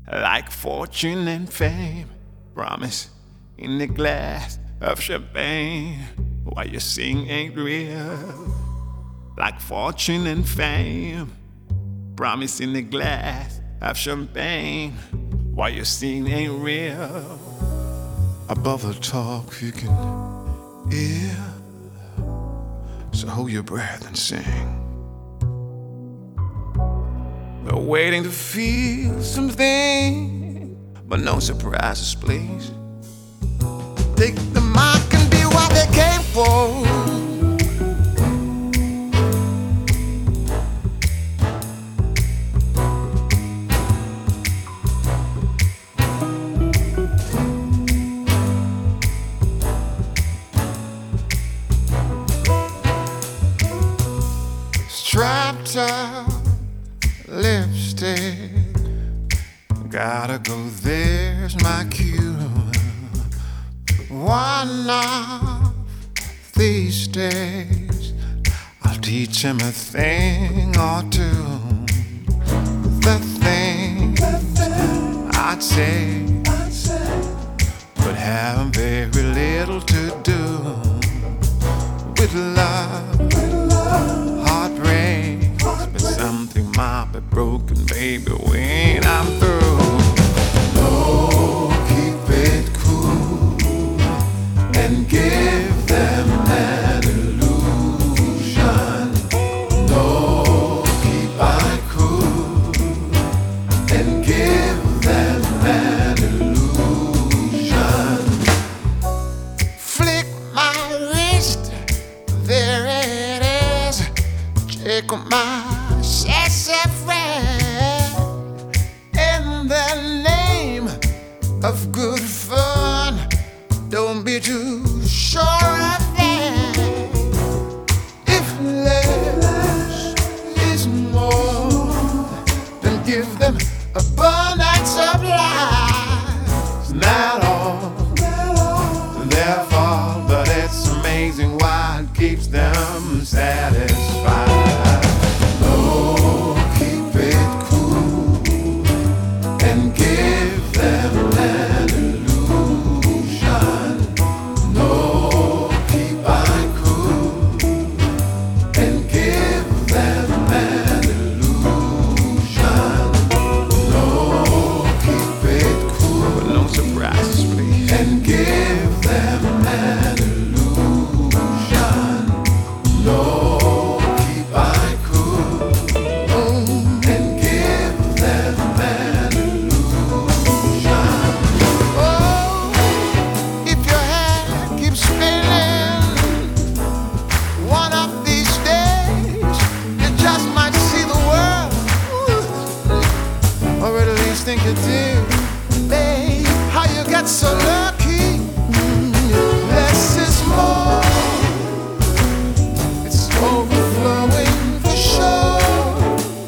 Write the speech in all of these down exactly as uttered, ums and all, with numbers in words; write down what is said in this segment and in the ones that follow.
like fortune and fame, promise in the glass of champagne. What you sing ain't real, like fortune and fame, promise in the glass of champagne. What you sing ain't real. Above the talk you can hear, so hold your breath and sing. We're waiting to feel something, but no surprises, please. Take the mark and be what they came for. Strapped up lipstick, gotta go, there's my cue. One of these days I'll teach him a thing or two. The thing I'd say would have very little to do with love, heartbreak, but something might be broken, baby, when I'm through. No, keep it cool and give them an illusion. No, keep it cool and give them an illusion. Flick my wrist, there it is. Check my sassafras. In the name of good fun, don't be too sure of that. If less is more, then give them abundance of life. It's not all their fault, but it's amazing why it keeps them satisfied. Oh, keep it cool and give them an illusion. No, keep it cool and give them an illusion. No, keep it cool, but no surprises, please, and give them an illusion. No, keep it cool and give them an illusion. Oh, if your head keeps spinning, one of these days you just might see the world, or at least think you do. Babe, how you get so lucky? Less is more. It's overflowing for sure.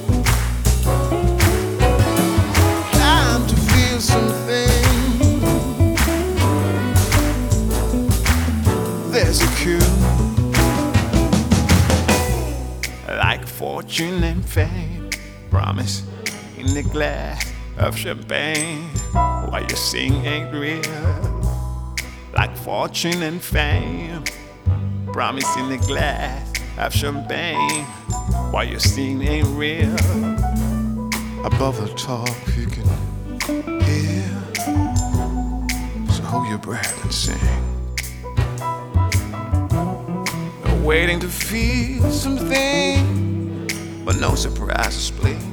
Time to feel something. There's a cue, like fortune and fame, promise in the glass of champagne. What you sing ain't real, like fortune and fame, promise in the glass of champagne. What you sing ain't real. Above the talk you can hear, so hold your breath and sing. We're waiting to feel something, but no surprises, please.